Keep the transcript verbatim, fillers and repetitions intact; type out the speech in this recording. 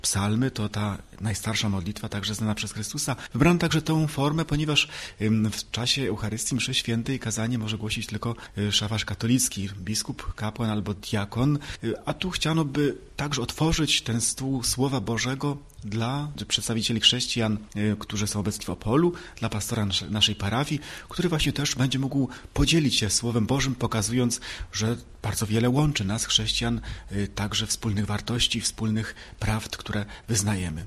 psalmy to ta najstarsza modlitwa, także znana przez Chrystusa. Wybrano także tą formę, ponieważ w czasie Eucharystii mszy świętej kazanie może głosić tylko szafarz katolicki, biskup, kapłan albo diakon, a tu chciano by także otworzyć ten stół Słowa Bożego dla przedstawicieli chrześcijan, którzy są obecni w Opolu, dla pastora naszej parafii, który właśnie też będzie mógł podzielić się Słowem Bożym, pokazując, że bardzo wiele łączy nas, chrześcijan, także wspólnych wartości, wspólnych prawd, które wyznajemy.